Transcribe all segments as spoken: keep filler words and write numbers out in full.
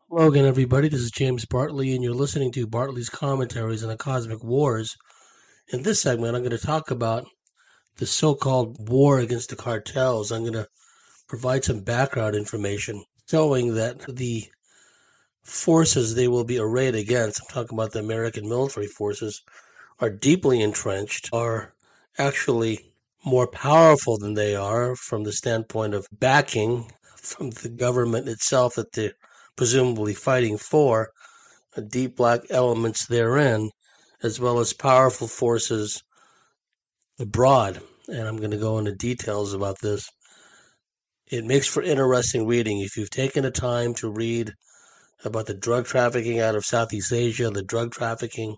Hello again, everybody. This is James Bartley, and you're listening to Bartley's Commentaries on the Cosmic Wars. In this segment, I'm going to talk about the so-called war against the cartels. I'm going to provide some background information showing that the forces they will be arrayed against, I'm talking about the American military forces, are deeply entrenched, are actually more powerful than they are from the standpoint of backing from the government itself that they're presumably fighting for, deep black elements therein, as well as powerful forces abroad. And I'm going to go into details about this. It makes for interesting reading. If you've taken the time to read about the drug trafficking out of Southeast Asia, the drug trafficking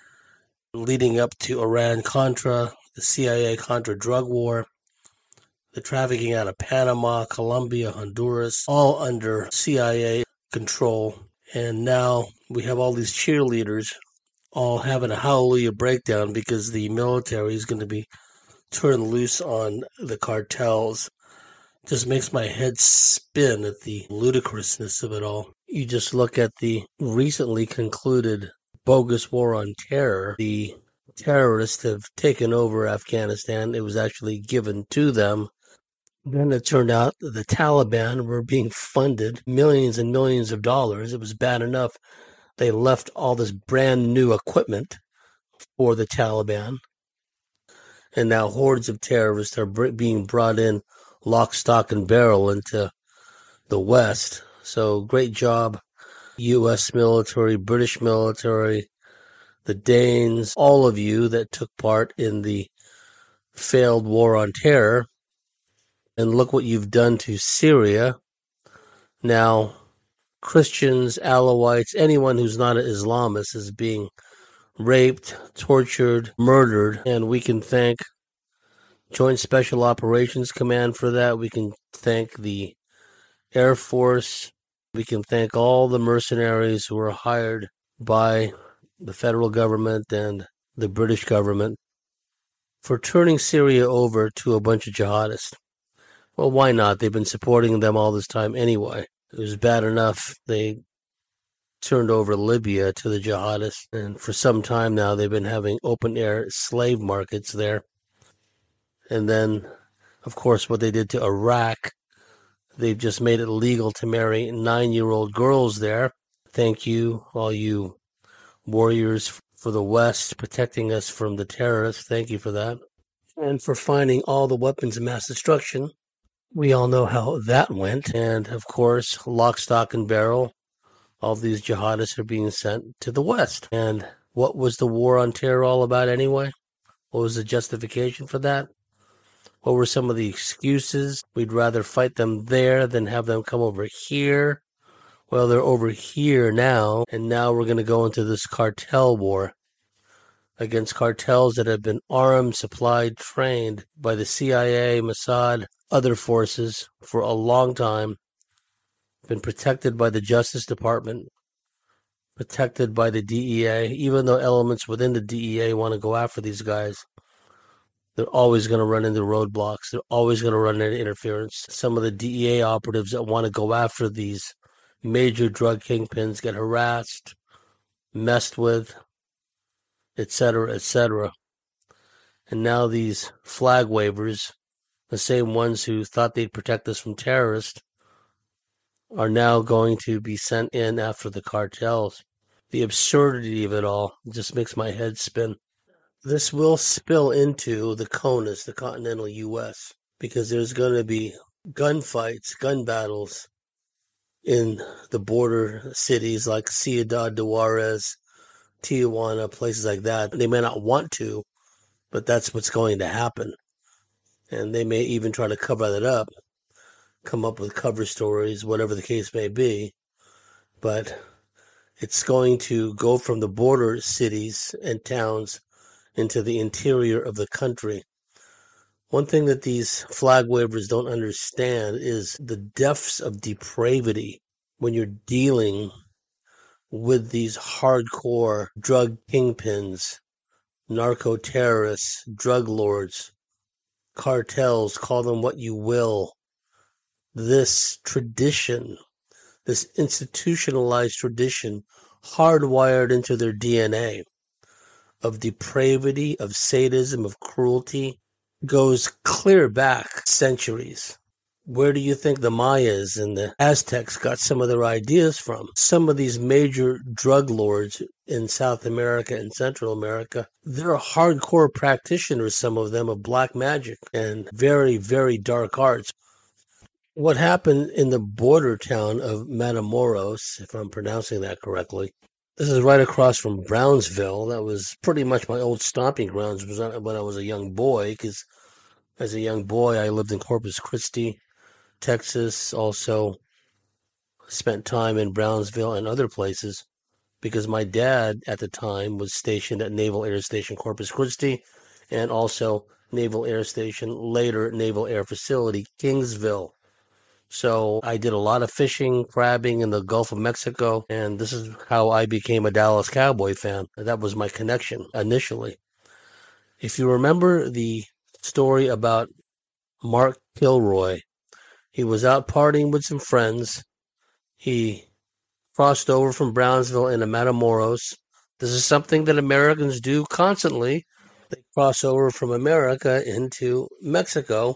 leading up to Iran-Contra, the C I A-Contra drug war, the trafficking out of Panama, Colombia, Honduras, all under C I A control. And now we have all these cheerleaders all having a hallelujah breakdown because the military is going to be turned loose on the cartels. Just makes my head spin at the ludicrousness of it all. You just look at the recently concluded bogus war on terror. The terrorists have taken over Afghanistan. It was actually given to them. Then it turned out that the Taliban were being funded millions and millions of dollars. It was bad enough they left all this brand new equipment for the Taliban, and now hordes of terrorists are br- being brought in lock, stock, and barrel into the West. So great job, U S military, British military, the Danes, all of you that took part in the failed war on terror. And look what you've done to Syria. Now, Christians, Alawites, anyone who's not an Islamist is being raped, tortured, murdered, and we can thank Joint Special Operations Command for that. We can thank the Air Force. We can thank all the mercenaries who were hired by the federal government and the British government for turning Syria over to a bunch of jihadists. Well, why not? They've been supporting them all this time anyway. It was bad enough they turned over Libya to the jihadists, and for some time now they've been having open-air slave markets there. And then, of course, what they did to Iraq, they've just made it legal to marry nine-year-old girls there. Thank you, all you warriors for the West, protecting us from the terrorists. Thank you for that. And for finding all the weapons of mass destruction. We all know how that went. And, of course, lock, stock, and barrel, all these jihadists are being sent to the West. And what was the war on terror all about anyway? What was the justification for that? What were some of the excuses? We'd rather fight them there than have them come over here. Well, they're over here now, and now we're going to go into this cartel war against cartels that have been armed, supplied, trained by the C I A, Mossad, other forces for a long time, been protected by the Justice Department, protected by the D E A, even though elements within the D E A want to go after these guys. They're always going to run into roadblocks. They're always going to run into interference. Some of the D E A operatives that want to go after these major drug kingpins get harassed, messed with, et cetera, et cetera. And now these flag wavers, the same ones who thought they'd protect us from terrorists, are now going to be sent in after the cartels. The absurdity of it all just makes my head spin. This will spill into the CONUS, the continental U S, because there's going to be gunfights, gun battles in the border cities like Ciudad de Juarez, Tijuana, places like that. They may not want to, but that's what's going to happen. And they may even try to cover that up, come up with cover stories, whatever the case may be. But it's going to go from the border cities and towns into the interior of the country. One thing that these flag wavers don't understand is the depths of depravity when you're dealing with these hardcore drug kingpins, narco-terrorists, drug lords, cartels, call them what you will. This tradition this institutionalized tradition hardwired into their D N A of depravity, of sadism, of cruelty, goes clear back centuries. Where do you think the Mayas and the Aztecs got some of their ideas from? Some of these major drug lords in South America and Central America, they're hardcore practitioners, some of them, of black magic and very, very dark arts. What happened in the border town of Matamoros, if I'm pronouncing that correctly, this is right across from Brownsville. That was pretty much my old stomping grounds when I was a young boy, because as a young boy, I lived in Corpus Christi, Texas, also spent time in Brownsville and other places because my dad at the time was stationed at Naval Air Station Corpus Christi and also Naval Air Station, later Naval Air Facility, Kingsville. So I did a lot of fishing, crabbing in the Gulf of Mexico, and this is how I became a Dallas Cowboy fan. That was my connection initially. If you remember the story about Mark Kilroy, he was out partying with some friends. He crossed over from Brownsville into Matamoros. This is something that Americans do constantly. They cross over from America into Mexico.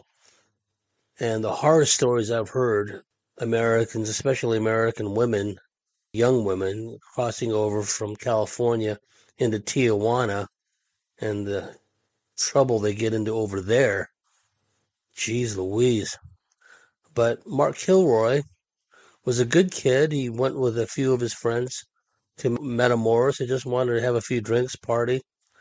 And the horror stories I've heard, Americans, especially American women, young women, crossing over from California into Tijuana and the trouble they get into over there. Jeez Louise. But Mark Kilroy was a good kid. He went with a few of his friends to Matamoros. He just wanted to have a few drinks, party.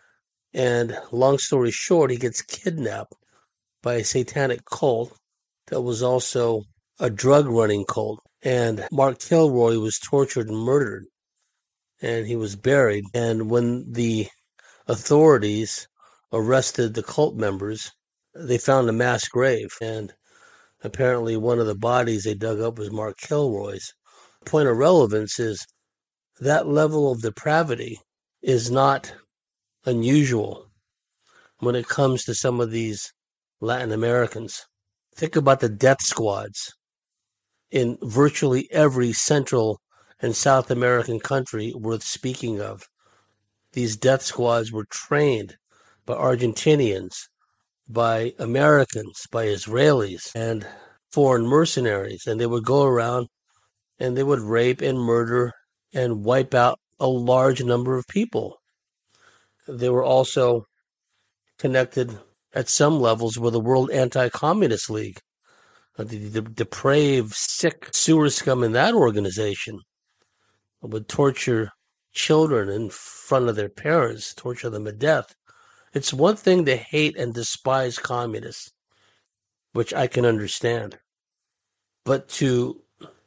And long story short, he gets kidnapped by a satanic cult that was also a drug running cult. And Mark Kilroy was tortured and murdered. And he was buried. And when the authorities arrested the cult members, they found a mass grave. And apparently one of the bodies they dug up was Mark Kilroy's. The point of relevance is that level of depravity is not unusual when it comes to some of these Latin Americans. Think about the death squads in virtually every Central and South American country worth speaking of. These death squads were trained by Argentinians, by Americans, by Israelis, and foreign mercenaries. And they would go around and they would rape and murder and wipe out a large number of people. They were also connected at some levels with the World Anti-Communist League, the, the depraved, sick sewer scum in that organization would torture children in front of their parents, torture them to death. It's one thing to hate and despise communists, which I can understand. But to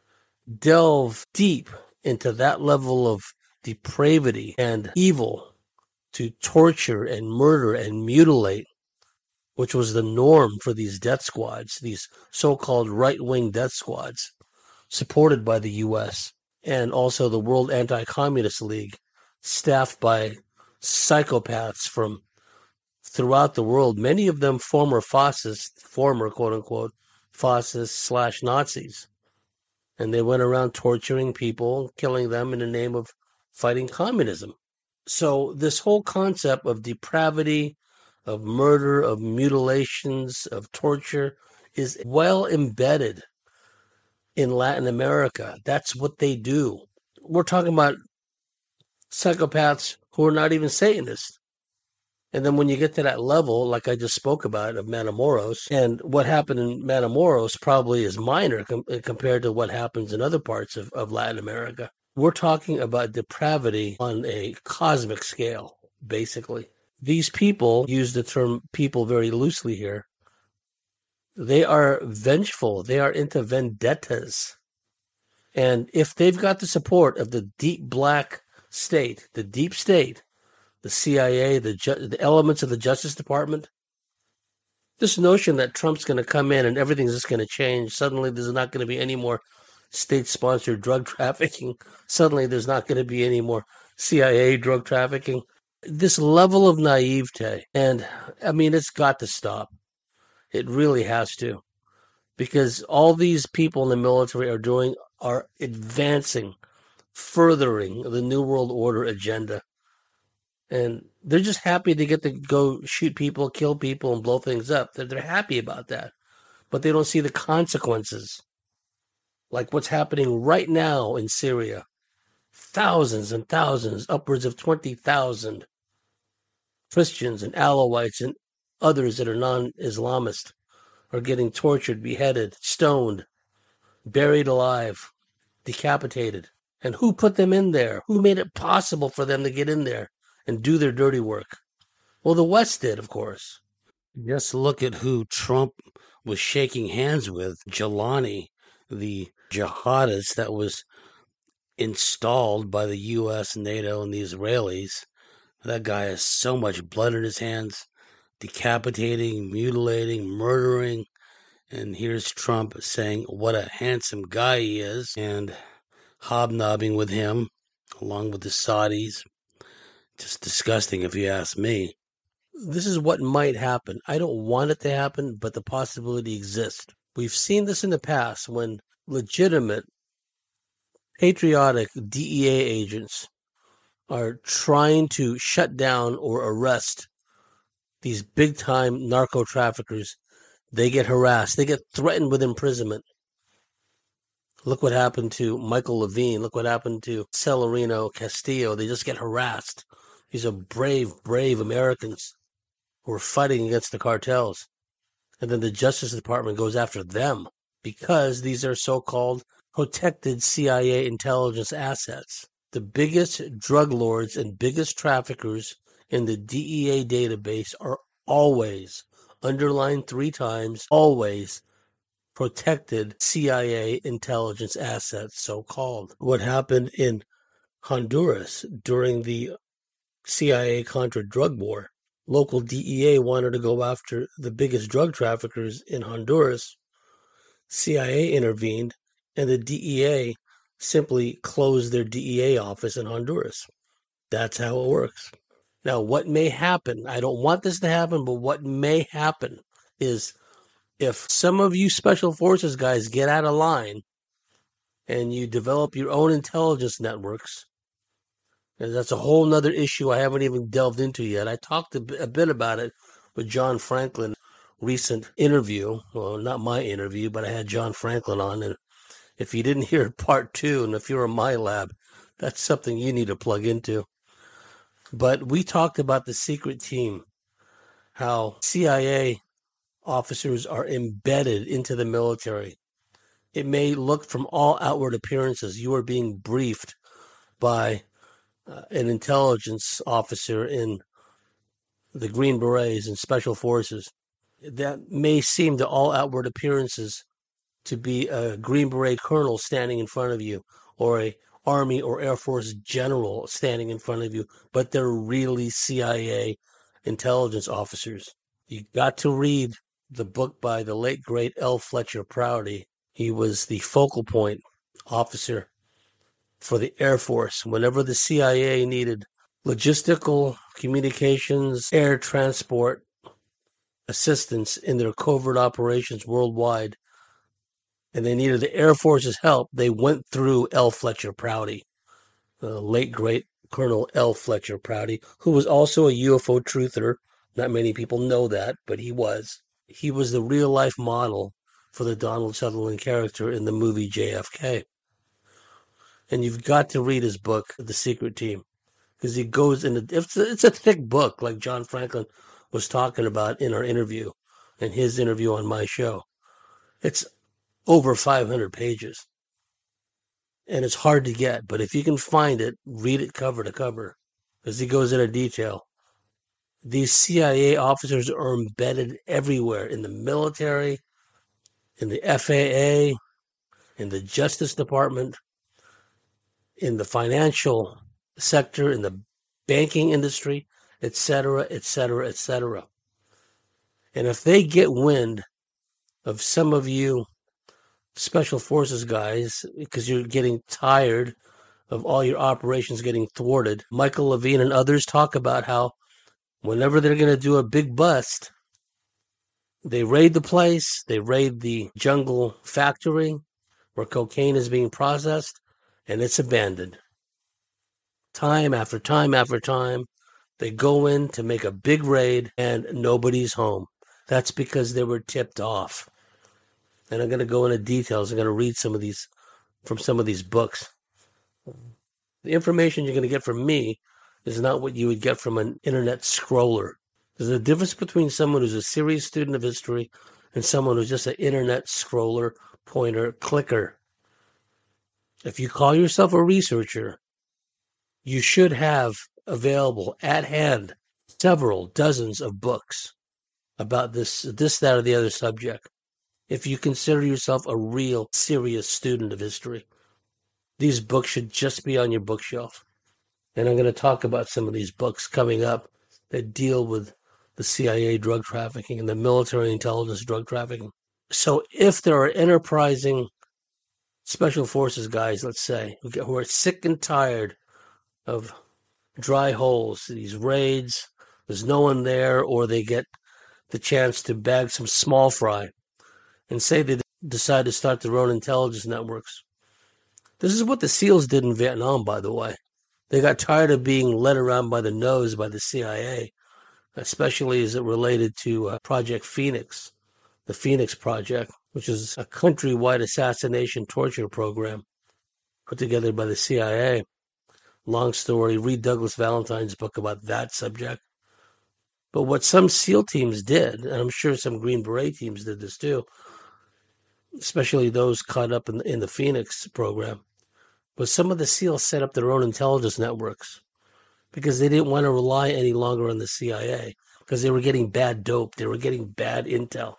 delve deep into that level of depravity and evil, to torture and murder and mutilate, which was the norm for these death squads, these so-called right-wing death squads, supported by the U S and also the World Anti-Communist League, staffed by psychopaths from throughout the world, many of them former fascists, former quote-unquote fascists slash Nazis. And they went around torturing people, killing them in the name of fighting communism. So this whole concept of depravity, of murder, of mutilations, of torture is well embedded in Latin America. That's what they do. We're talking about psychopaths who are not even Satanists. And then when you get to that level, like I just spoke about, of Matamoros, and what happened in Matamoros probably is minor com- compared to what happens in other parts of, of Latin America. We're talking about depravity on a cosmic scale, basically. These people, use the term people very loosely here, they are vengeful. They are into vendettas. And if they've got the support of the deep black state, the deep state, the C I A, the, ju- the elements of the Justice Department, this notion that Trump's going to come in and everything's just going to change, suddenly there's not going to be any more state-sponsored drug trafficking, suddenly there's not going to be any more C I A drug trafficking. This level of naivete, and I mean, it's got to stop. It really has to. Because all these people in the military are doing are advancing, furthering the New World Order agenda. And they're just happy to get to go shoot people, kill people, and blow things up. They're, they're happy about that. But they don't see the consequences, like what's happening right now in Syria. Thousands and thousands, upwards of twenty thousand Christians and Alawites and others that are non-Islamist are getting tortured, beheaded, stoned, buried alive, decapitated. And who put them in there? Who made it possible for them to get in there and do their dirty work? Well, the West did, of course. Just look at who Trump was shaking hands with. Jelani, the jihadist that was installed by the U S, NATO, and the Israelis. That guy has so much blood in his hands, decapitating, mutilating, murdering. And here's Trump saying what a handsome guy he is and hobnobbing with him along with the Saudis. Just disgusting if you ask me. This is what might happen. I don't want it to happen, but the possibility exists. We've seen this in the past when legitimate, patriotic D E A agents are trying to shut down or arrest these big-time narco traffickers. They get harassed. They get threatened with imprisonment. Look what happened to Michael Levine. Look what happened to Celerino Castillo. They just get harassed. These are brave, brave Americans who are fighting against the cartels. And then the Justice Department goes after them because these are so-called protected C I A intelligence assets. The biggest drug lords and biggest traffickers in the D E A database are always, underlined three times, always protected C I A intelligence assets, so-called. What happened in Honduras during the C I A-Contra drug war? Local D E A wanted to go after the biggest drug traffickers in Honduras. C I A intervened, and the D E A simply closed their D E A office in Honduras. That's how it works. Now, what may happen, I don't want this to happen, but what may happen is if some of you Special Forces guys get out of line and you develop your own intelligence networks, and that's a whole nother issue I haven't even delved into yet. I talked a bit about it with John Franklin, recent interview. Well, not my interview, but I had John Franklin on. And if you didn't hear part two, and if you're a My Lab, that's something you need to plug into. But we talked about the secret team, how C I A officers are embedded into the military. It may look from all outward appearances you are being briefed by uh, an intelligence officer in the Green Berets and Special Forces. That may seem to all outward appearances to be a Green Beret colonel standing in front of you, or a Army or Air Force general standing in front of you, but they're really C I A intelligence officers. You got to read the book by the late, great L. Fletcher Prouty. He was the focal point officer for the Air Force. Whenever the C I A needed logistical communications, air transport assistance in their covert operations worldwide, and they needed the Air Force's help, they went through L. Fletcher Prouty, the late, great Colonel L. Fletcher Prouty, who was also a U F O truther. Not many people know that, but he was. He was the real-life model for the Donald Sutherland character in the movie J F K. And you've got to read his book, The Secret Team, because he goes into, it's a, it's a thick book, like John Franklin was talking about in our interview, in his interview on my show. It's over five hundred pages. And it's hard to get, but if you can find it, read it cover to cover, because he goes into detail. These C I A officers are embedded everywhere, in the military, in the F A A, in the Justice Department, in the financial sector, in the banking industry, et cetera, et cetera, et cetera. And if they get wind of some of you Special Forces guys, because you're getting tired of all your operations getting thwarted, Michael Levine and others talk about how whenever they're going to do a big bust, they raid the place, they raid the jungle factory, where cocaine is being processed and it's abandoned. Time after time after time, they go in to make a big raid and nobody's home. That's because they were tipped off. And I'm going to go into details. I'm going to read some of these from some of these books. The information you're going to get from me is not what you would get from an internet scroller. There's a difference between someone who's a serious student of history and someone who's just an internet scroller, pointer, clicker. If you call yourself a researcher, you should have available at hand several dozens of books about this, this, that, or the other subject. If you consider yourself a real, serious student of history, these books should just be on your bookshelf. And I'm going to talk about some of these books coming up that deal with the C I A drug trafficking and the military intelligence drug trafficking. So if there are enterprising special forces guys, let's say, who, get, who are sick and tired of dry holes, these raids, there's no one there, or they get the chance to bag some small fry, and say they decide to start their own intelligence networks. This is what the SEALs did in Vietnam, by the way. They got tired of being led around by the nose by the C I A, especially as it related to uh, Project Phoenix, the Phoenix Project, which is a countrywide assassination torture program put together by the C I A. Long story, read Douglas Valentine's book about that subject. But what some SEAL teams did, and I'm sure some Green Beret teams did this too, especially those caught up in the, in the Phoenix program, was some of the SEALs set up their own intelligence networks because they didn't want to rely any longer on the C I A because they were getting bad dope. They were getting bad intel.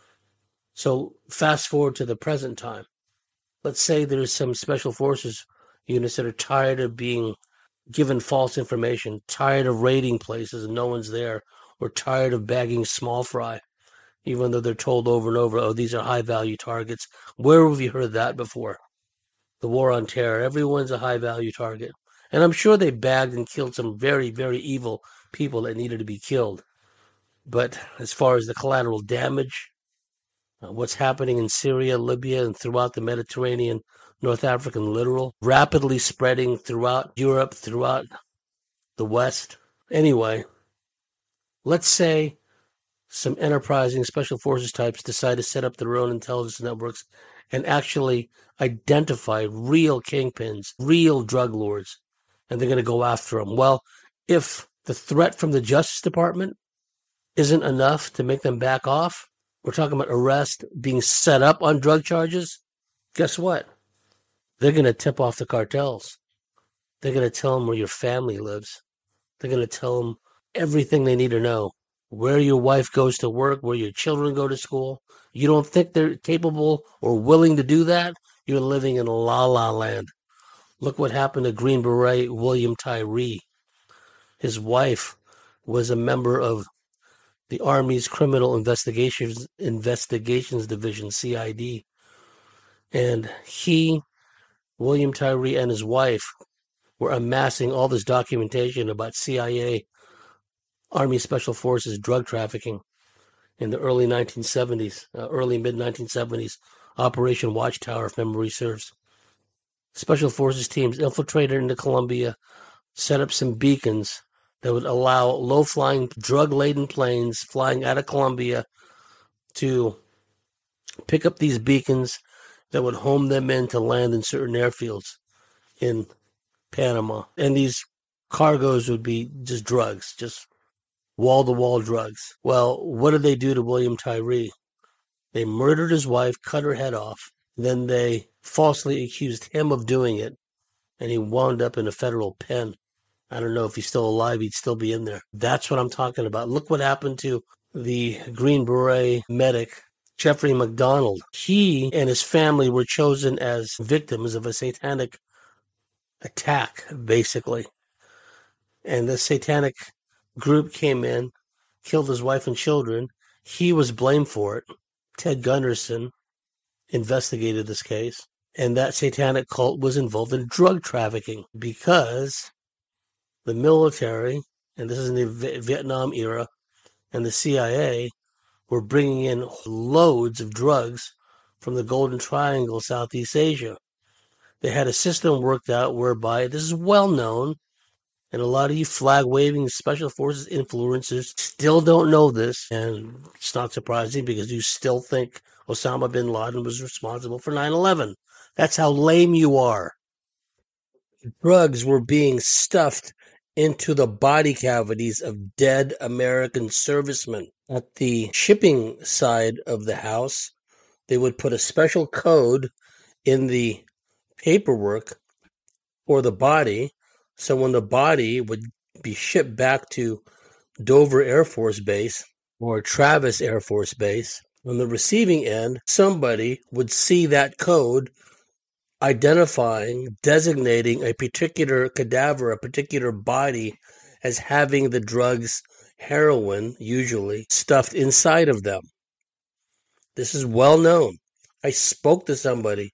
So fast forward to the present time. Let's say there's some special forces units that are tired of being given false information, tired of raiding places and no one's there, or tired of bagging small fry, even though they're told over and over, oh, these are high-value targets. Where have you heard that before? The war on terror. Everyone's a high-value target. And I'm sure they bagged and killed some very, very evil people that needed to be killed. But as far as the collateral damage, uh, what's happening in Syria, Libya, and throughout the Mediterranean, North African littoral, rapidly spreading throughout Europe, throughout the West. Anyway, let's say some enterprising special forces types decide to set up their own intelligence networks and actually identify real kingpins, real drug lords, and they're going to go after them. Well, if the threat from the Justice Department isn't enough to make them back off, we're talking about arrest, being set up on drug charges, guess what? They're going to tip off the cartels. They're going to tell them where your family lives. They're going to tell them everything they need to know. Where your wife goes to work, where your children go to school. You don't think they're capable or willing to do that? You're living in la la land. Look what happened to Green Beret William Tyree. His wife was a member of the Army's Criminal Investigations Investigations Division, C I D. And he, William Tyree, and his wife were amassing all this documentation about C I A, Army Special Forces drug trafficking in the early nineteen seventies, uh, early mid nineteen seventies, Operation Watchtower, if memory serves. Special Forces teams infiltrated into Colombia, set up some beacons that would allow low-flying, drug-laden planes flying out of Colombia to pick up these beacons that would home them in to land in certain airfields in Panama. And these cargoes would be just drugs, just wall-to-wall drugs. Well, what did they do to William Tyree? They murdered his wife, cut her head off. Then they falsely accused him of doing it, and he wound up in a federal pen. I don't know if he's still alive, he'd still be in there. That's what I'm talking about. Look what happened to the Green Beret medic, Jeffrey McDonald. He and his family were chosen as victims of a satanic attack, basically. And the satanic group came in, killed his wife and children. He was blamed for it. Ted Gunderson investigated this case. And that satanic cult was involved in drug trafficking because the military, and this is in the v- Vietnam era, and the C I A were bringing in loads of drugs from the Golden Triangle, Southeast Asia. They had a system worked out whereby, this is well known, and a lot of you flag-waving special forces influencers still don't know this, and it's not surprising because you still think Osama bin Laden was responsible for nine eleven. That's how lame you are. Drugs were being stuffed into the body cavities of dead American servicemen. At the shipping side of the house, they would put a special code in the paperwork for the body, so when the body would be shipped back to Dover Air Force Base or Travis Air Force Base, on the receiving end, somebody would see that code identifying, designating a particular cadaver, a particular body as having the drugs, heroin usually, stuffed inside of them. This is well known. I spoke to somebody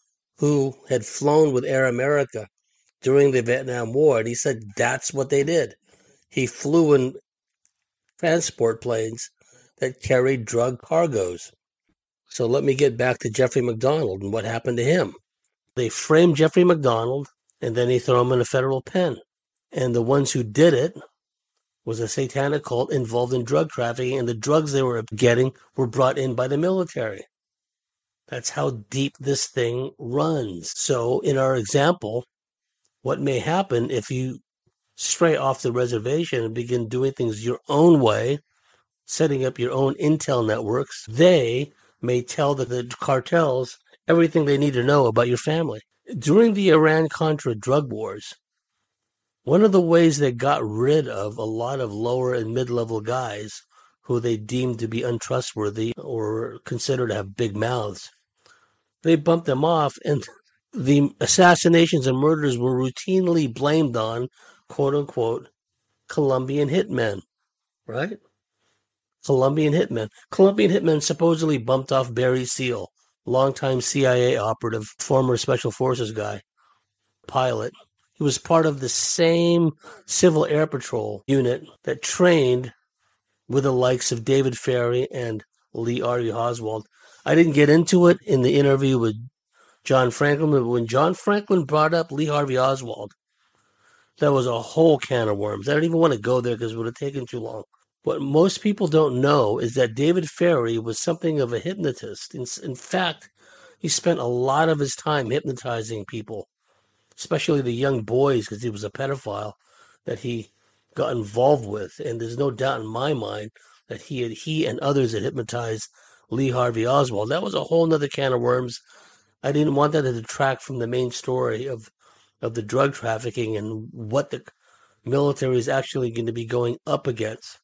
who had flown with Air America during the Vietnam War, and he said that's what they did. He flew in transport planes that carried drug cargoes. So let me get back to Jeffrey MacDonald and what happened to him. They framed Jeffrey MacDonald, and then he threw him in a federal pen. And the ones who did it was a satanic cult involved in drug trafficking, and the drugs they were getting were brought in by the military. That's how deep this thing runs. So in our example, what may happen if you stray off the reservation and begin doing things your own way, setting up your own intel networks, they may tell the, the cartels everything they need to know about your family. During the Iran-Contra drug wars, one of the ways they got rid of a lot of lower and mid-level guys who they deemed to be untrustworthy or considered to have big mouths, they bumped them off, and the assassinations and murders were routinely blamed on, quote-unquote, Colombian hitmen, right? Colombian hitmen. Colombian hitmen supposedly bumped off Barry Seal, longtime C I A operative, former Special Forces guy, pilot. He was part of the same Civil Air Patrol unit that trained with the likes of David Ferrie and Lee Harvey Oswald. I didn't get into it in the interview with John Franklin, but when John Franklin brought up Lee Harvey Oswald, that was a whole can of worms. I don't even want to go there because it would have taken too long. What most people don't know is that David Ferrie was something of a hypnotist. In, in fact, he spent a lot of his time hypnotizing people, especially the young boys, because he was a pedophile that he got involved with. And there's no doubt in my mind that he had, he and others had hypnotized Lee Harvey Oswald. That was a whole nother can of worms. I didn't want that to detract from the main story of, of the drug trafficking and what the military is actually going to be going up against.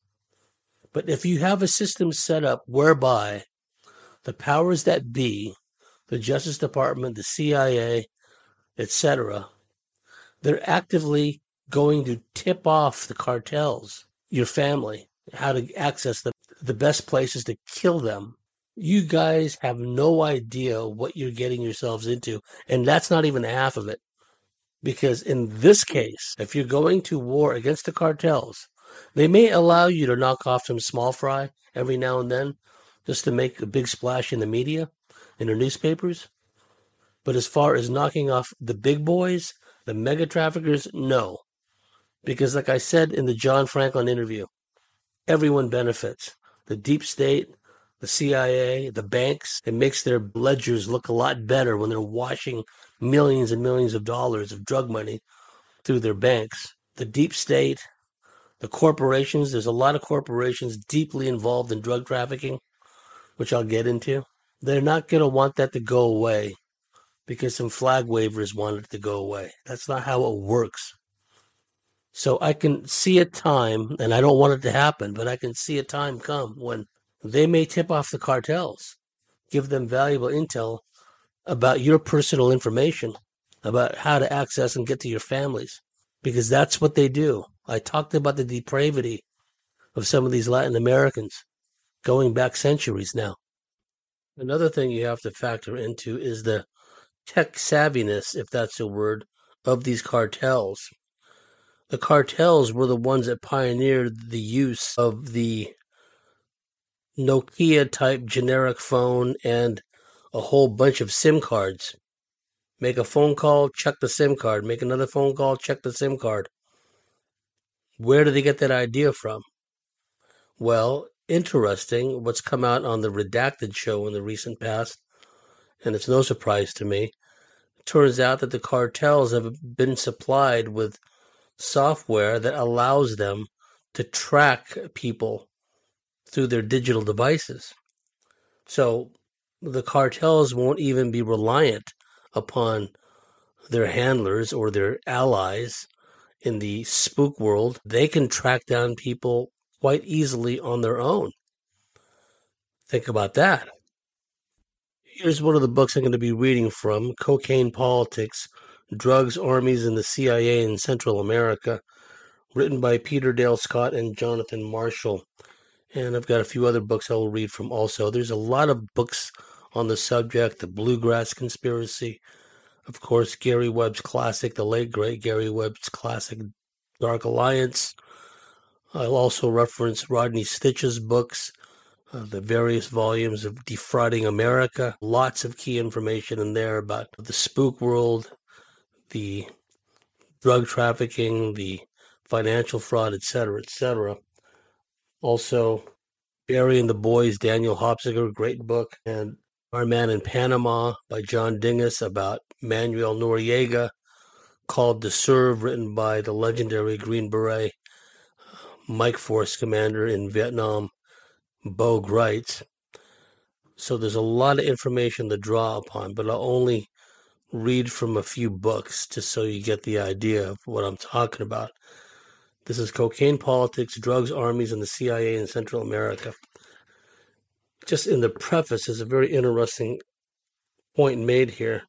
But if you have a system set up whereby the powers that be, the Justice Department, the C I A, et cetera, they're actively going to tip off the cartels, your family, how to access the, the best places to kill them. You guys have no idea what you're getting yourselves into, and that's not even half of it. Because in this case, if you're going to war against the cartels, they may allow you to knock off some small fry every now and then just to make a big splash in the media, in the newspapers. But as far as knocking off the big boys, the mega traffickers, no. Because like I said in the John Franklin interview, everyone benefits. The deep state, the C I A, the banks, it makes their ledgers look a lot better when they're washing millions and millions of dollars of drug money through their banks. The deep state, the corporations, there's a lot of corporations deeply involved in drug trafficking, which I'll get into. They're not going to want that to go away because some flag wavers want it to go away. That's not how it works. So I can see a time, and I don't want it to happen, but I can see a time come when they may tip off the cartels, give them valuable intel about your personal information, about how to access and get to your families, because that's what they do. I talked about the depravity of some of these Latin Americans going back centuries now. Another thing you have to factor into is the tech savviness, if that's a word, of these cartels. The cartels were the ones that pioneered the use of the Nokia-type generic phone and a whole bunch of SIM cards. Make a phone call, check the SIM card. Make another phone call, check the SIM card. Where did they get that idea from? Well, interesting, what's come out on the Redacted show in the recent past, and it's no surprise to me, turns out that the cartels have been supplied with software that allows them to track people through their digital devices. So the cartels won't even be reliant upon their handlers or their allies in the spook world. They can track down people quite easily on their own. Think about that. Here's one of the books I'm going to be reading from, Cocaine Politics, Drugs, Armies, and the C I A in Central America, written by Peter Dale Scott and Jonathan Marshall. And I've got a few other books I will read from also. There's a lot of books on the subject, the Bluegrass Conspiracy. Of course, Gary Webb's classic, the late great Gary Webb's classic, Dark Alliance. I'll also reference Rodney Stitch's books, uh, the various volumes of Defrauding America. Lots of key information in there about the spook world, the drug trafficking, the financial fraud, et cetera, et cetera. Also, Barry and the Boys, Daniel Hopsiger, great book. And Our Man in Panama by John Dingus about Manuel Noriega, Called to Serve, written by the legendary Green Beret Mike Force commander in Vietnam, Bo Greitz. So there's a lot of information to draw upon, but I'll only read from a few books just so you get the idea of what I'm talking about. This is Cocaine Politics, Drugs, Armies, and the C I A in Central America. Just in the preface is a very interesting point made here.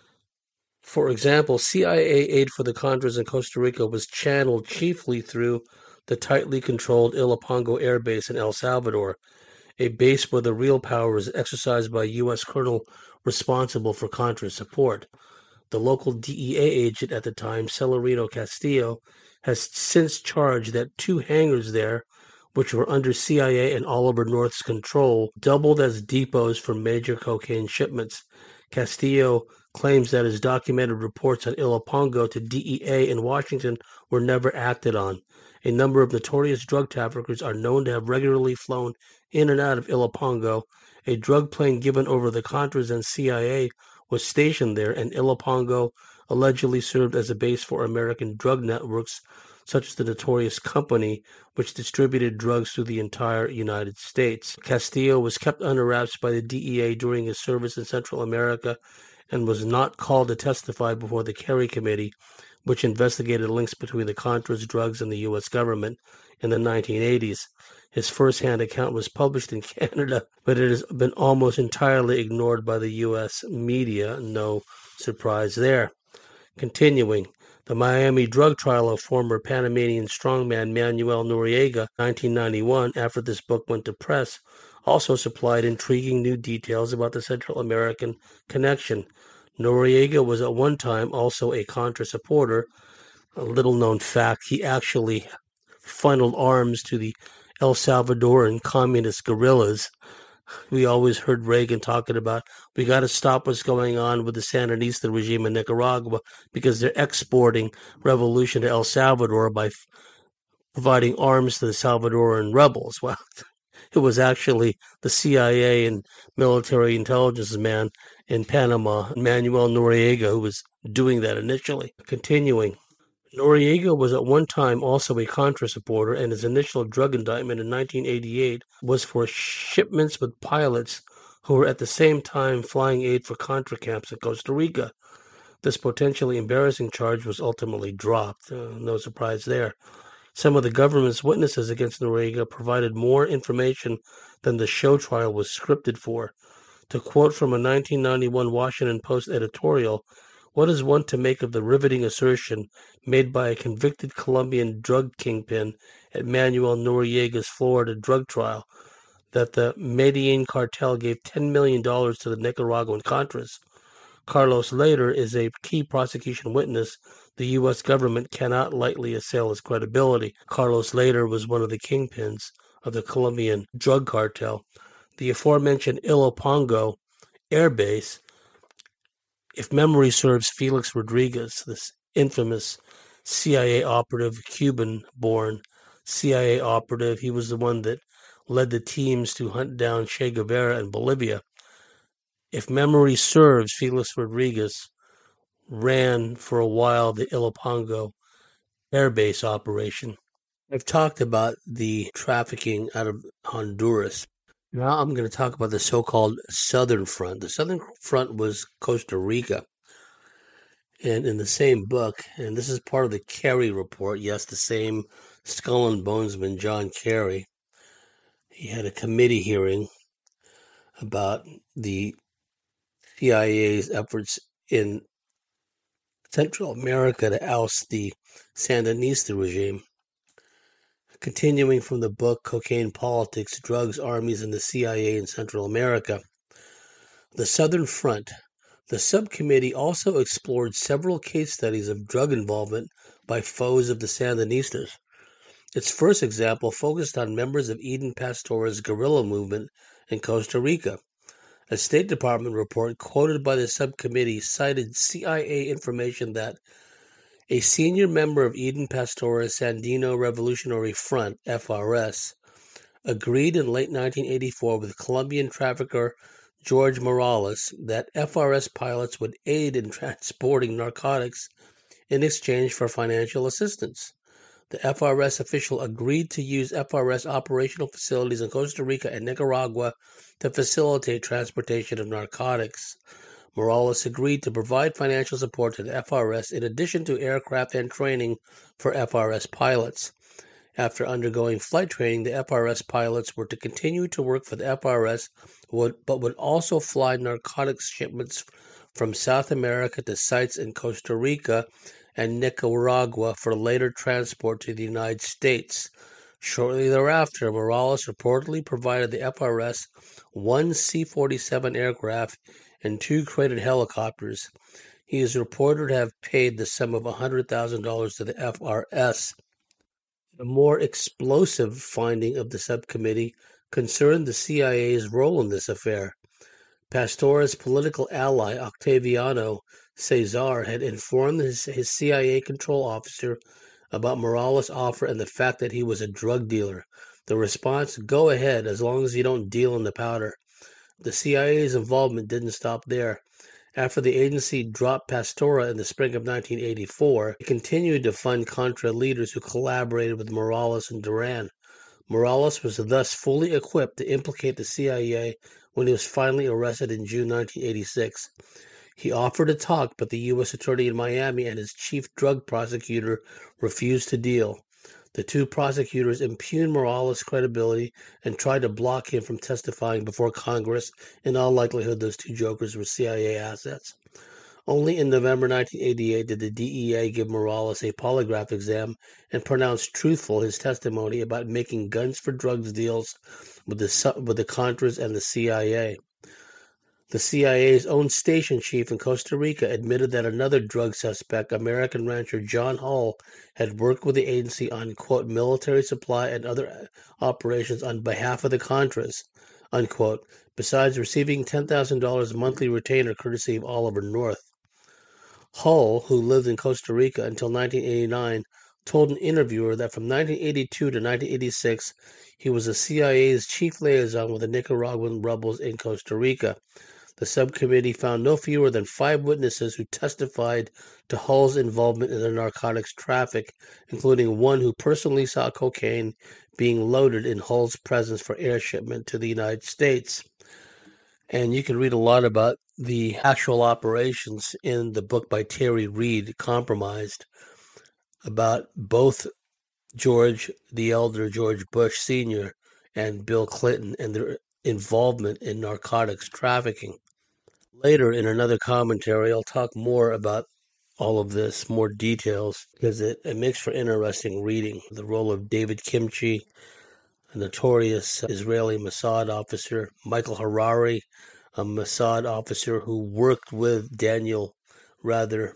For example, C I A aid for the Contras in Costa Rica was channeled chiefly through the tightly controlled Ilopango Air Base in El Salvador, a base where the real power is exercised by a U S colonel responsible for Contra support. The local D E A agent at the time, Celerino Castillo, has since charged that two hangars there, which were under C I A and Oliver North's control, doubled as depots for major cocaine shipments. Castillo claims that his documented reports on Ilopango to D E A in Washington were never acted on. A number of notorious drug traffickers are known to have regularly flown in and out of Ilopango. A drug plane given over the Contras and C I A was stationed there, and Ilopango allegedly served as a base for American drug networks such as the Notorious Company, which distributed drugs through the entire United States. Castillo was kept under wraps by the D E A during his service in Central America and was not called to testify before the Kerry Committee, which investigated links between the Contras, drugs, and the U S government in the nineteen eighties. His first-hand account was published in Canada, but it has been almost entirely ignored by the U S media. No surprise there. Continuing, the Miami drug trial of former Panamanian strongman Manuel Noriega, nineteen ninety-one, after this book went to press, also supplied intriguing new details about the Central American connection. Noriega was at one time also a Contra supporter. A little-known fact, he actually funneled arms to the El Salvadoran communist guerrillas. We always heard Reagan talking about, we got to stop what's going on with the Sandinista regime in Nicaragua because they're exporting revolution to El Salvador by f- providing arms to the Salvadoran rebels. Well, it was actually the C I A and military intelligence man in Panama, Manuel Noriega, who was doing that initially. Continuing. Noriega was at one time also a Contra supporter, and his initial drug indictment in nineteen eighty-eight was for shipments with pilots who were at the same time flying aid for Contra camps in Costa Rica. This potentially embarrassing charge was ultimately dropped. Uh, no surprise there. Some of the government's witnesses against Noriega provided more information than the show trial was scripted for. To quote from a nineteen ninety-one Washington Post editorial, what is one to make of the riveting assertion made by a convicted Colombian drug kingpin at Manuel Noriega's Florida drug trial that the Medellin cartel gave ten million dollars to the Nicaraguan Contras? Carlos Later is a key prosecution witness. The U S government cannot lightly assail his credibility. Carlos Later was one of the kingpins of the Colombian drug cartel. The aforementioned Ilopango Air Base. If memory serves, Felix Rodriguez, this infamous C I A operative, Cuban-born C I A operative, he was the one that led the teams to hunt down Che Guevara in Bolivia. If memory serves, Felix Rodriguez ran for a while the Ilopango Air Base operation. I've talked about the trafficking out of Honduras. Now I'm going to talk about the so-called Southern Front. The Southern Front was Costa Rica. And in the same book, and this is part of the Kerry report, yes, the same skull and bonesman, John Kerry, he had a committee hearing about the C I A's efforts in Central America to oust the Sandinista regime. Continuing from the book Cocaine Politics, Drugs, Armies, and the C I A in Central America, the Southern Front. The subcommittee also explored several case studies of drug involvement by foes of the Sandinistas. Its first example focused on members of Eden Pastora's guerrilla movement in Costa Rica. A State Department report quoted by the subcommittee cited C I A information that a senior member of Eden Pastora's Sandino Revolutionary Front, F R S, agreed in late nineteen eighty-four with Colombian trafficker George Morales that F R S pilots would aid in transporting narcotics in exchange for financial assistance. The F R S official agreed to use F R S operational facilities in Costa Rica and Nicaragua to facilitate transportation of narcotics. Morales agreed to provide financial support to the F R S in addition to aircraft and training for F R S pilots. After undergoing flight training, the F R S pilots were to continue to work for the F R S, but would also fly narcotics shipments from South America to sites in Costa Rica and Nicaragua for later transport to the United States. Shortly thereafter, Morales reportedly provided the F R S one C forty-seven aircraft and two crated helicopters. He is reported to have paid the sum of one hundred thousand dollars to the F R S. A more explosive finding of the subcommittee concerned the C I A's role in this affair. Pastora's political ally, Octaviano Cesar, had informed his, his C I A control officer about Morales' offer and the fact that he was a drug dealer. The response, "Go ahead, as long as you don't deal in the powder." The C I A's involvement didn't stop there. After the agency dropped Pastora in the spring of nineteen eighty-four, it continued to fund Contra leaders who collaborated with Morales and Duran. Morales was thus fully equipped to implicate the C I A when he was finally arrested in June nineteen eighty-six. He offered to talk, but the U S attorney in Miami and his chief drug prosecutor refused to deal. The two prosecutors impugned Morales' credibility and tried to block him from testifying before Congress. In all likelihood, those two jokers were C I A assets. Only in November nineteen eighty-eight did the D E A give Morales a polygraph exam and pronounce truthful his testimony about making guns for drugs deals with the, with the Contras and the C I A. The C I A's own station chief in Costa Rica admitted that another drug suspect, American rancher John Hull, had worked with the agency on, quote, military supply and other operations on behalf of the Contras, unquote, besides receiving ten thousand dollars monthly retainer courtesy of Oliver North. Hull, who lived in Costa Rica until nineteen eighty-nine, told an interviewer that from nineteen eighty-two to nineteen eighty-six, he was the C I A's chief liaison with the Nicaraguan rebels in Costa Rica. The subcommittee found no fewer than five witnesses who testified to Hull's involvement in the narcotics traffic, including one who personally saw cocaine being loaded in Hull's presence for air shipment to the United States. And you can read a lot about the actual operations in the book by Terry Reed, Compromised, about both George the Elder, George Bush Senior, and Bill Clinton and their involvement in narcotics trafficking. Later, in another commentary, I'll talk more about all of this, more details, because it, it makes for interesting reading. The role of David Kimchi, a notorious Israeli Mossad officer, Michael Harari, a Mossad officer who worked with Daniel, rather,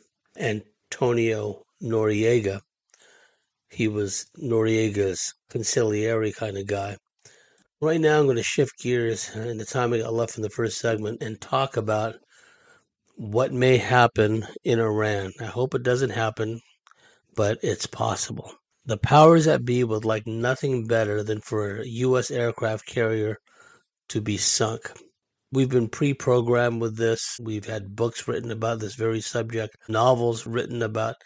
Antonio Noriega. He was Noriega's consigliere kind of guy. Right now, I'm going to shift gears in the time I got left in the first segment and talk about what may happen in Iran. I hope it doesn't happen, but it's possible. The powers that be would like nothing better than for a U S aircraft carrier to be sunk. We've been pre-programmed with this. We've had books written about this very subject, novels written about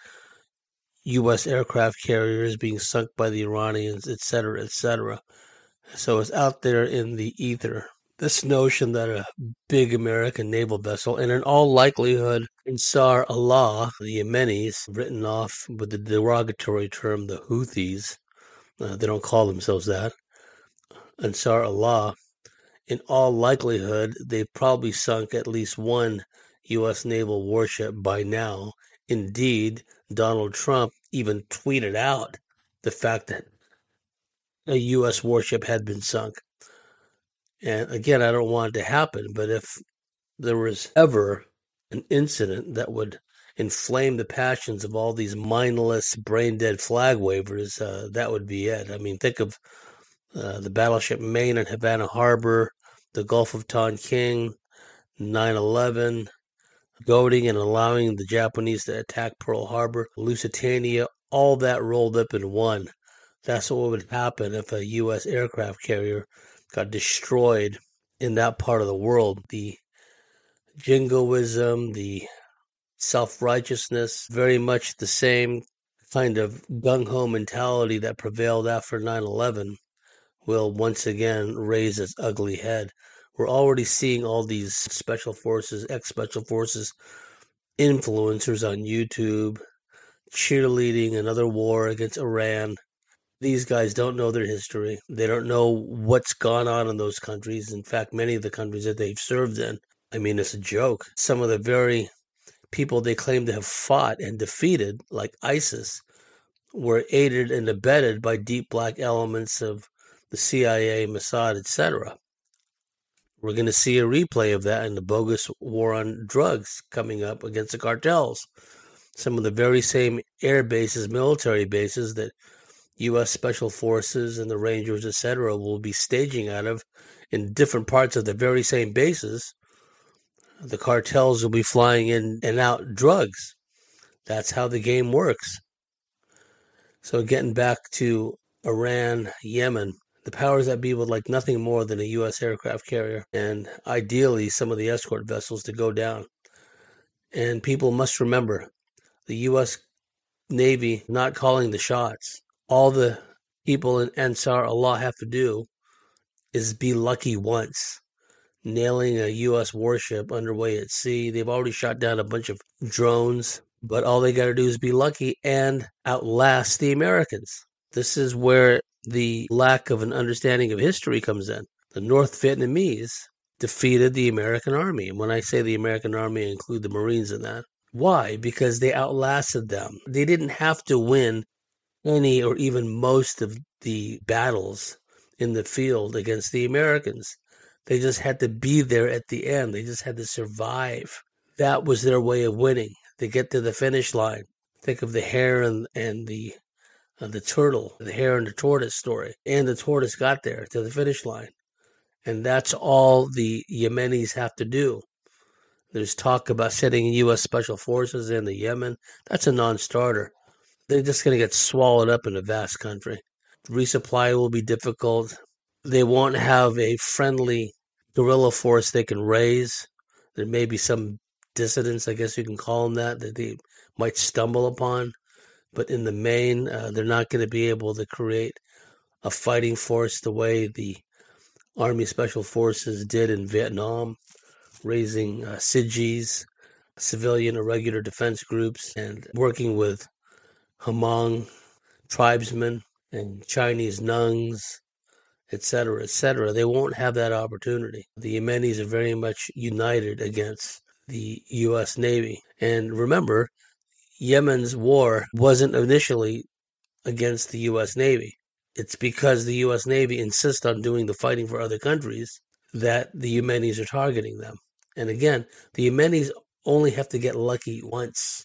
U S aircraft carriers being sunk by the Iranians, et cetera, et cetera. So it's out there in the ether. This notion that a big American naval vessel, and in all likelihood, Ansar Allah, the Yemenis, written off with the derogatory term the Houthis, uh, they don't call themselves that, Ansar Allah, in all likelihood, they've probably sunk at least one U S naval warship by now. Indeed, Donald Trump even tweeted out the fact that a U S warship had been sunk. And again, I don't want it to happen, but if there was ever an incident that would inflame the passions of all these mindless, brain-dead flag wavers, uh, that would be it. I mean, think of uh, the battleship Maine in Havana Harbor, the Gulf of Tonkin, nine eleven, goading and allowing the Japanese to attack Pearl Harbor, Lusitania, all that rolled up in one. That's what would happen if a U S aircraft carrier got destroyed in that part of the world. The jingoism, the self-righteousness, very much the same kind of gung-ho mentality that prevailed after nine eleven will once again raise its ugly head. We're already seeing all these special forces, ex-special forces influencers on YouTube cheerleading another war against Iran. These guys don't know their history. They don't know what's gone on in those countries. In fact, many of the countries that they've served in, I mean, it's a joke. Some of the very people they claim to have fought and defeated, like ISIS, were aided and abetted by deep black elements of the C I A, Mossad, et cetera. We're going to see a replay of that in the bogus war on drugs coming up against the cartels. Some of the very same air bases, military bases that U S Special Forces and the Rangers, et cetera, will be staging out of in different parts of the very same bases. The cartels will be flying in and out drugs. That's how the game works. So getting back to Iran, Yemen, the powers that be would like nothing more than a U S aircraft carrier and ideally some of the escort vessels to go down. And people must remember, the U S Navy not calling the shots. All the people in Ansar Allah have to do is be lucky once, nailing a U S warship underway at sea. They've already shot down a bunch of drones, but all they got to do is be lucky and outlast the Americans. This is where the lack of an understanding of history comes in. The North Vietnamese defeated the American army. And when I say the American army, I include the Marines in that. Why? Because they outlasted them. They didn't have to win any or even most of the battles in the field against the Americans. They just had to be there at the end. They just had to survive. That was their way of winning. They get to the finish line. Think of the hare and, and the uh, the turtle, the hare and the tortoise story. And the tortoise got there to the finish line. And that's all the Yemenis have to do. There's talk about sending U S Special Forces in the Yemen. That's a non-starter. They're just going to get swallowed up in a vast country. Resupply will be difficult. They won't have a friendly guerrilla force they can raise. There may be some dissidents, I guess you can call them that, that they might stumble upon. But in the main, uh, they're not going to be able to create a fighting force the way the Army Special Forces did in Vietnam, raising uh, C I G Es, civilian irregular defense groups, and working with Hmong tribesmen and Chinese Nungs, et cetera, et cetera. They won't have that opportunity. The Yemenis are very much united against the U S Navy. And remember, Yemen's war wasn't initially against the U S Navy. It's because the U S Navy insists on doing the fighting for other countries that the Yemenis are targeting them. And again, the Yemenis only have to get lucky once.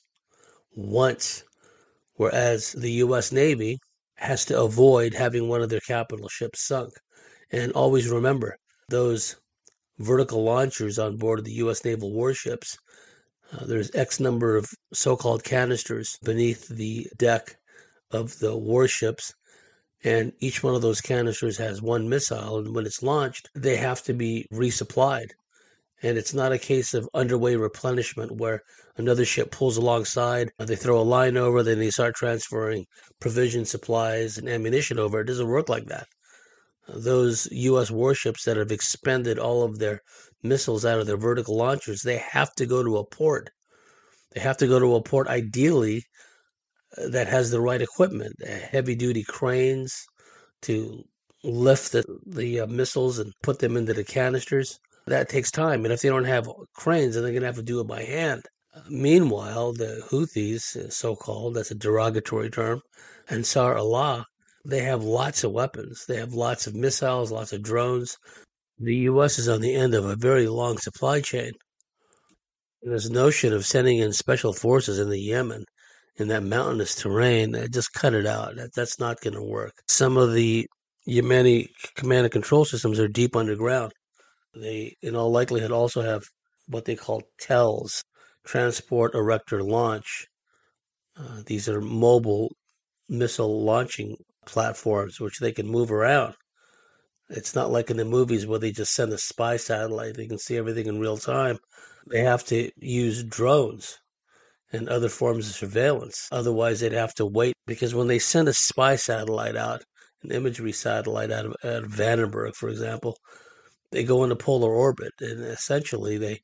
Once. Whereas the U S Navy has to avoid having one of their capital ships sunk. And always remember, those vertical launchers on board of the U S naval warships, uh, there's X number of so-called canisters beneath the deck of the warships, and each one of those canisters has one missile, and when it's launched, they have to be resupplied. And it's not a case of underway replenishment where another ship pulls alongside, they throw a line over, then they start transferring provision supplies and ammunition over. It doesn't work like that. Those U S warships that have expended all of their missiles out of their vertical launchers, they have to go to a port. They have to go to a port, ideally, that has the right equipment, heavy-duty cranes to lift the, the uh, missiles and put them into the canisters. That takes time, and if they don't have cranes, then they're going to have to do it by hand. Uh, meanwhile, the Houthis, so-called, that's a derogatory term, Ansar Allah, they have lots of weapons. They have lots of missiles, lots of drones. The U S is on the end of a very long supply chain. And this notion of sending in special forces into Yemen in that mountainous terrain, just cut it out. That, that's not going to work. Some of the Yemeni command and control systems are deep underground. They, in all likelihood, also have what they call T E L S, Transport Erector Launch. Uh, these are mobile missile launching platforms which they can move around. It's not like in the movies where they just send a spy satellite. They can see everything in real time. They have to use drones and other forms of surveillance. Otherwise, they'd have to wait, because when they send a spy satellite out, an imagery satellite out of, out of Vandenberg, for example, they go into polar orbit, and essentially they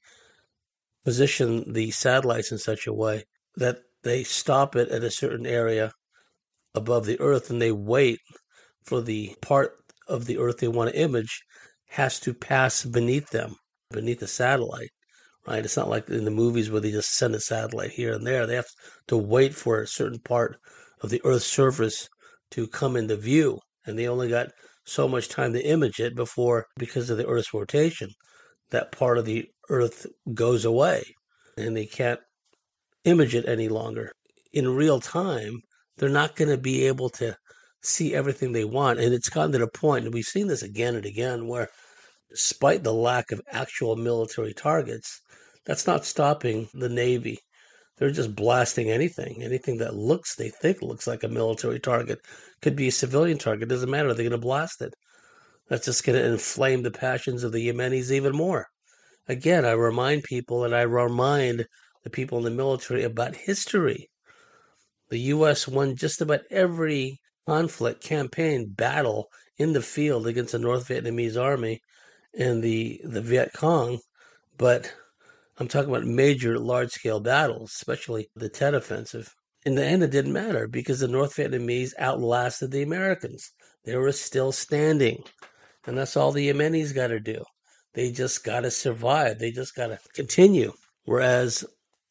position the satellites in such a way that they stop it at a certain area above the Earth, and they wait for the part of the Earth they want to image has to pass beneath them, beneath the satellite, right? It's not like in the movies where they just send a satellite here and there. They have to wait for a certain part of the Earth's surface to come into view, and they only got so much time to image it before, because of the Earth's rotation, that part of the Earth goes away, and they can't image it any longer. In real time, they're not going to be able to see everything they want. And it's gotten to the point, and we've seen this again and again, where despite the lack of actual military targets, that's not stopping the Navy. They're just blasting anything. Anything that looks, they think looks like a military target. Could be a civilian target. Doesn't matter. They're going to blast it. That's just going to inflame the passions of the Yemenis even more. Again, I remind people, and I remind the people in the military about history. The U S won just about every conflict, campaign, battle in the field against the North Vietnamese army and the, the Viet Cong, but I'm talking about major large-scale battles, especially the Tet Offensive. In the end, it didn't matter because the North Vietnamese outlasted the Americans. They were still standing, and that's all the Yemenis got to do. They just got to survive. They just got to continue. Whereas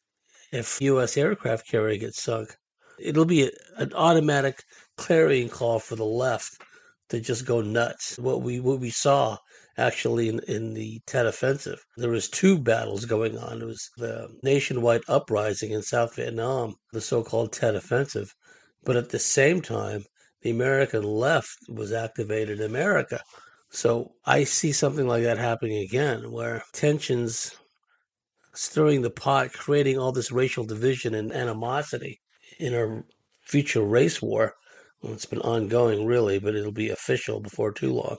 if U S aircraft carrier gets sunk, it'll be a, an automatic clarion call for the left to just go nuts. What we what we saw actually in, in the Tet Offensive, there was two battles going on. It was the nationwide uprising in South Vietnam, the so-called Tet Offensive, but at the same time, the American left was activated in America. So I see something like that happening again, where tensions stirring the pot, creating all this racial division and animosity in a future race war. Well, it's been ongoing, really, but it'll be official before too long.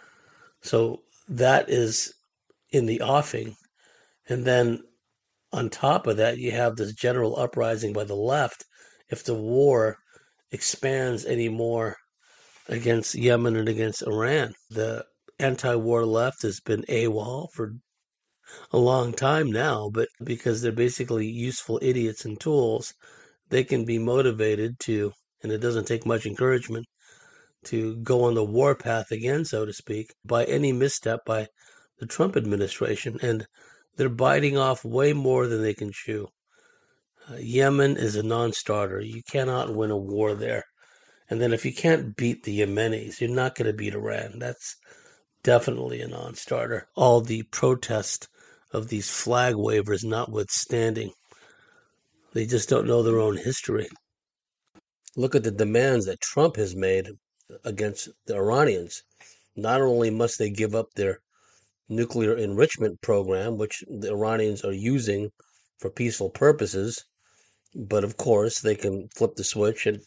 So that is in the offing. And then on top of that, you have this general uprising by the left. If the war expands any more against Yemen and against Iran, the anti-war left has been AWOL for a long time now, but because they're basically useful idiots and tools, they can be motivated to, and it doesn't take much encouragement, to go on the warpath again, so to speak, by any misstep by the Trump administration. And they're biting off way more than they can chew. Uh, Yemen is a non-starter. You cannot win a war there. And then if you can't beat the Yemenis, you're not going to beat Iran. That's definitely a non-starter. All the protest of these flag wavers notwithstanding, they just don't know their own history. Look at the demands that Trump has made against the Iranians. Not only must they give up their nuclear enrichment program, which the Iranians are using for peaceful purposes, but of course they can flip the switch and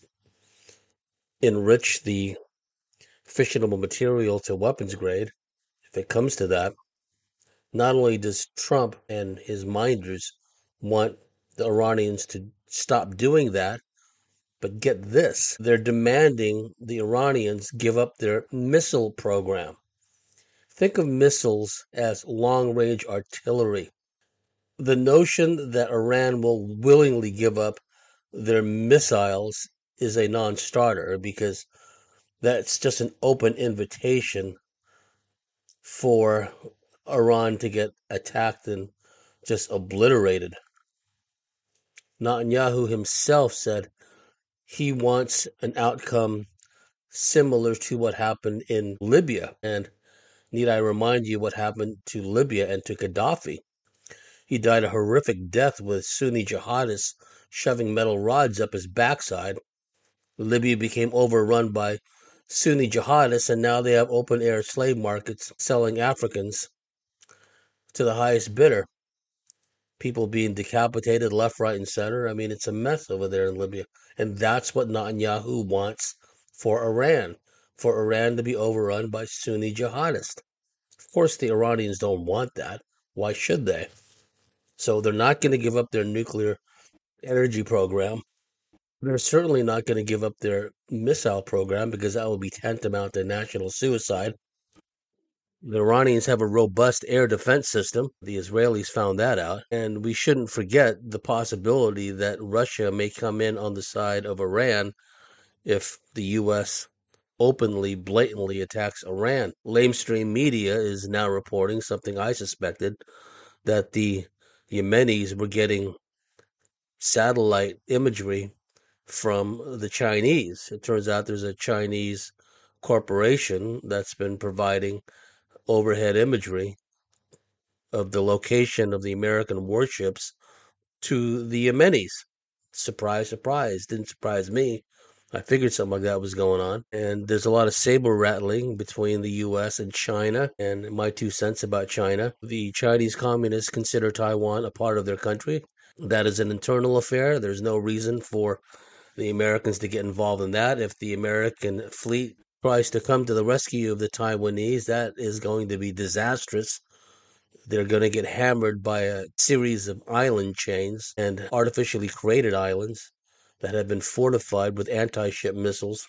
enrich the fissionable material to weapons grade if it comes to that. Not only does Trump and his minders want the Iranians to stop doing that, but get this, they're demanding the Iranians give up their missile program. Think of missiles as long-range artillery. The notion that Iran will willingly give up their missiles is a non-starter, because that's just an open invitation for Iran to get attacked and just obliterated. Netanyahu himself said he wants an outcome similar to what happened in Libya. And need I remind you what happened to Libya and to Gaddafi? He died a horrific death with Sunni jihadists shoving metal rods up his backside. Libya became overrun by Sunni jihadists, and now they have open-air slave markets selling Africans to the highest bidder. People being decapitated left, right, and center. I mean, it's a mess over there in Libya. And that's what Netanyahu wants for Iran, for Iran to be overrun by Sunni jihadists. Of course, the Iranians don't want that. Why should they? So they're not going to give up their nuclear energy program. They're certainly not going to give up their missile program, because that would be tantamount to national suicide. The Iranians have a robust air defense system. The Israelis found that out. And we shouldn't forget the possibility that Russia may come in on the side of Iran if the U S openly, blatantly attacks Iran. Lamestream media is now reporting something I suspected, that the Yemenis were getting satellite imagery from the Chinese. It turns out there's a Chinese corporation that's been providing overhead imagery of the location of the American warships to the Yemenis. Surprise, surprise. Didn't surprise me. I figured something like that was going on. And there's a lot of saber rattling between the U S and China. And my two cents about China: the Chinese communists consider Taiwan a part of their country. That is an internal affair. There's no reason for the Americans to get involved in that. If the American fleet tries to come to the rescue of the Taiwanese, that is going to be disastrous. They're going to get hammered by a series of island chains and artificially created islands that have been fortified with anti-ship missiles.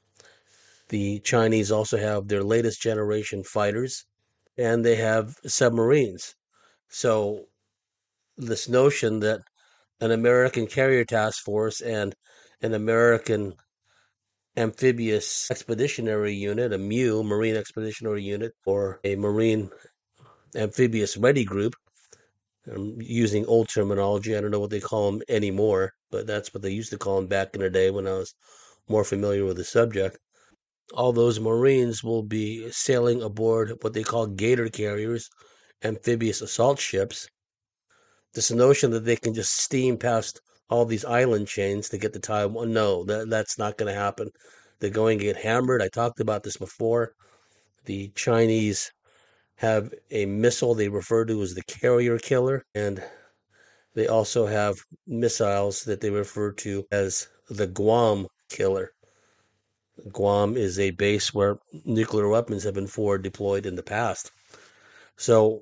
The Chinese also have their latest generation fighters, and they have submarines. So this notion that an American carrier task force and an American amphibious expeditionary unit, a M U, Marine Expeditionary Unit, or a Marine Amphibious Ready Group. I'm using old terminology. I don't know what they call them anymore, but that's what they used to call them back in the day when I was more familiar with the subject. All those Marines will be sailing aboard what they call gator carriers, amphibious assault ships. This notion that they can just steam past all these island chains to get to Taiwan, no, that, that's not going to happen. They're going to get hammered. I talked about this before. The Chinese have a missile they refer to as the carrier killer, and they also have missiles that they refer to as the Guam killer. Guam is a base where nuclear weapons have been forward deployed in the past. So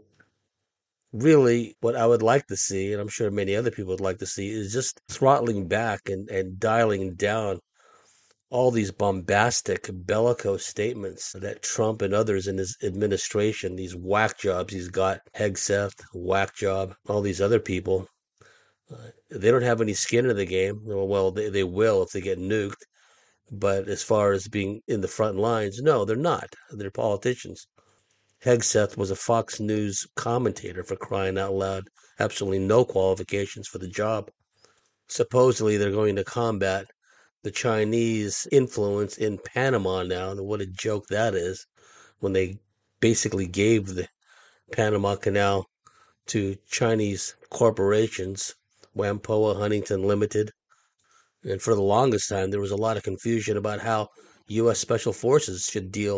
really, what I would like to see, and I'm sure many other people would like to see, is just throttling back and, and dialing down all these bombastic, bellicose statements that Trump and others in his administration, these whack jobs he's got, Hegseth, whack job, all these other people, uh, they don't have any skin in the game. Well, they, they will if they get nuked. But as far as being in the front lines, no, they're not. They're politicians. Hegseth was a Fox News commentator, for crying out loud. Absolutely no qualifications for the job. Supposedly, they're going to combat the Chinese influence in Panama now. What a joke that is, when they basically gave the Panama Canal to Chinese corporations, Whampoa Huntington Limited. And for the longest time, there was a lot of confusion about how U S Special Forces should deal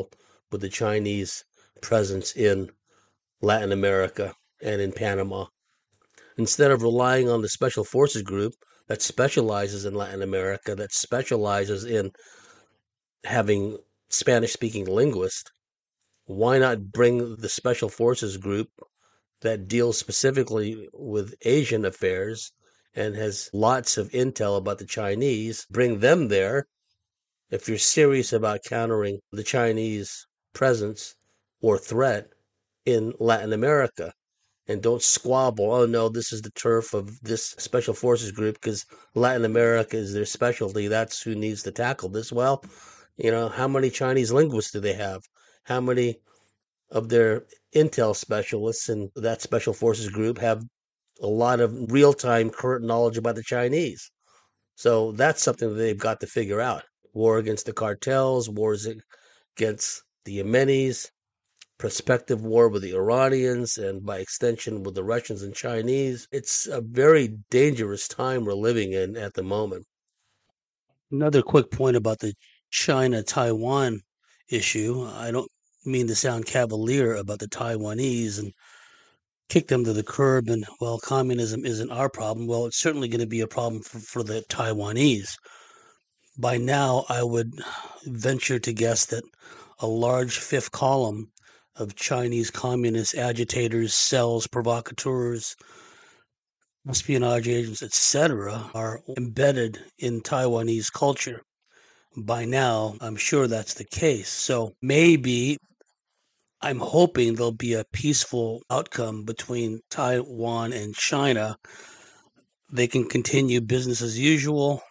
with the Chinese presence in Latin America and in Panama. Instead of relying on the Special Forces Group that specializes in Latin America, that specializes in having Spanish-speaking linguists, why not bring the Special Forces Group that deals specifically with Asian affairs and has lots of intel about the Chinese, bring them there if you're serious about countering the Chinese presence or threat in Latin America. And don't squabble, oh no, this is the turf of this Special Forces Group because Latin America is their specialty. That's who needs to tackle this. Well, you know, how many Chinese linguists do they have? How many of their intel specialists in that Special Forces Group have a lot of real-time current knowledge about the Chinese? So that's something that they've got to figure out. War against the cartels, wars against the Yemenis, prospective war with the Iranians, and by extension with the Russians and Chinese. It's a very dangerous time we're living in at the moment. Another quick point about the China-Taiwan issue. I don't mean to sound cavalier about the Taiwanese and kick them to the curb and, well, communism isn't our problem. Well, it's certainly going to be a problem for, for the Taiwanese. By now, I would venture to guess that a large fifth column of Chinese communist agitators, cells, provocateurs, espionage agents, et cetera, are embedded in Taiwanese culture. By now, I'm sure that's the case. So maybe I'm hoping there'll be a peaceful outcome between Taiwan and China. They can continue business as usual.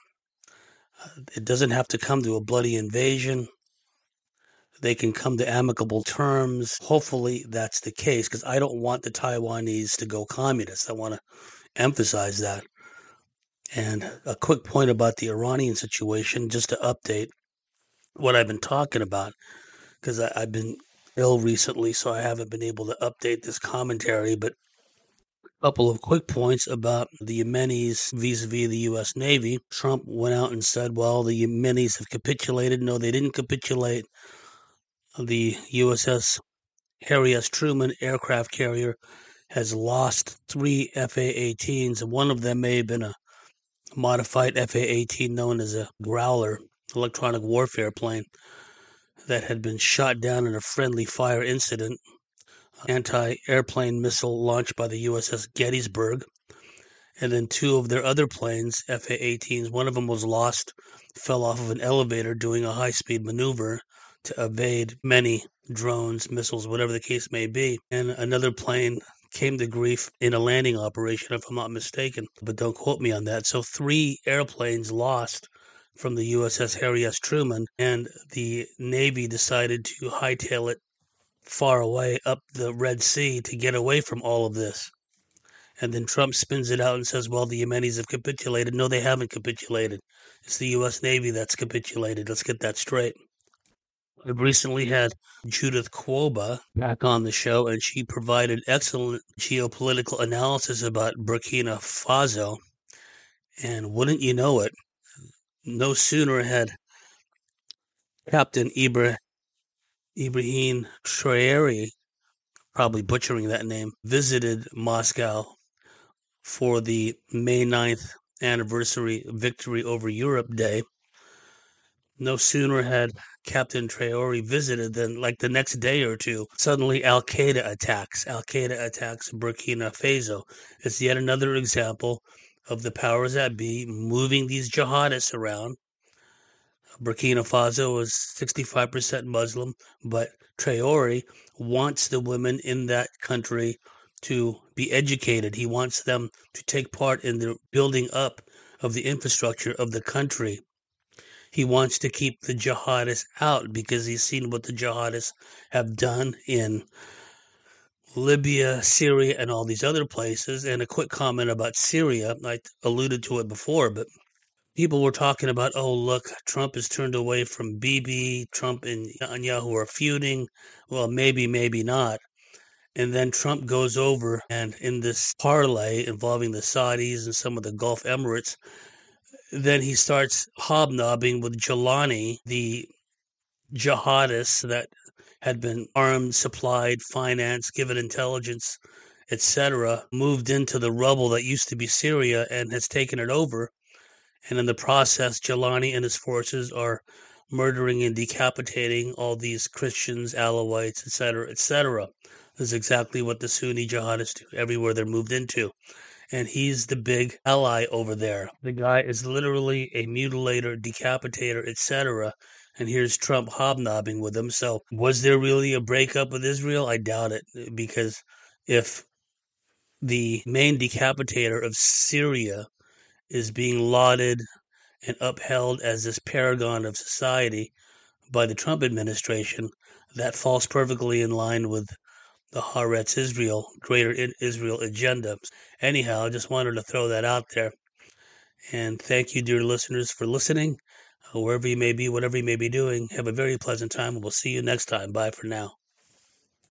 It doesn't have to come to a bloody invasion. They can come to amicable terms. Hopefully that's the case, because I don't want the Taiwanese to go communist. I want to emphasize that. And a quick point about the Iranian situation, just to update what I've been talking about, because I've been ill recently, so I haven't been able to update this commentary, but a couple of quick points about the Yemenis vis-a-vis the U S Navy. Trump went out and said, well, the Yemenis have capitulated. No, they didn't capitulate. The U S S Harry S. Truman aircraft carrier has lost three F A eighteens, and one of them may have been a modified F A eighteen known as a Growler, electronic warfare plane, that had been shot down in a friendly fire incident, anti-airplane missile launched by the U S S Gettysburg. And then two of their other planes, F A eighteens, one of them was lost, fell off of an elevator doing a high-speed maneuver to evade many drones, missiles, whatever the case may be. And another plane came to grief in a landing operation, if I'm not mistaken, but don't quote me on that. So three airplanes lost from the U S S Harry S. Truman, and the Navy decided to hightail it far away up the Red Sea to get away from all of this. And then Trump spins it out and says, well, the Yemenis have capitulated. No, they haven't capitulated. It's the U S Navy that's capitulated. Let's get that straight. I've recently had Judith Quoba back on the show, and she provided excellent geopolitical analysis about Burkina Faso. And wouldn't you know it, no sooner had Captain Ibra, Ibrahim Traoré, probably butchering that name, visited Moscow for the May ninth anniversary victory over Europe Day. No sooner had Captain Traoré visited than, like the next day or two, suddenly Al-Qaeda attacks. Al-Qaeda attacks Burkina Faso. It's yet another example of the powers that be moving these jihadists around. Burkina Faso is sixty-five percent Muslim, but Traoré wants the women in that country to be educated. He wants them to take part in the building up of the infrastructure of the country. He wants to keep the jihadists out because he's seen what the jihadists have done in Libya, Syria, and all these other places. And a quick comment about Syria. I alluded to it before, but people were talking about, oh, look, Trump has turned away from Bibi. Trump and Netanyahu are feuding. Well, maybe, maybe not. And then Trump goes over, and in this parlay involving the Saudis and some of the Gulf Emirates, then he starts hobnobbing with Jelani, the jihadists that had been armed, supplied, financed, given intelligence, et cetera, moved into the rubble that used to be Syria and has taken it over. And in the process, Jelani and his forces are murdering and decapitating all these Christians, Alawites, et cetera, et cetera. This is exactly what the Sunni jihadists do everywhere they're moved into. And he's the big ally over there. The guy is literally a mutilator, decapitator, et cetera. And here's Trump hobnobbing with him. So, was there really a breakup with Israel? I doubt it, because if the main decapitator of Syria is being lauded and upheld as this paragon of society by the Trump administration, that falls perfectly in line with the Haaretz Israel, Greater Israel agenda. Anyhow, I just wanted to throw that out there. And thank you, dear listeners, for listening. Uh, wherever you may be, whatever you may be doing, have a very pleasant time, and we'll see you next time. Bye for now.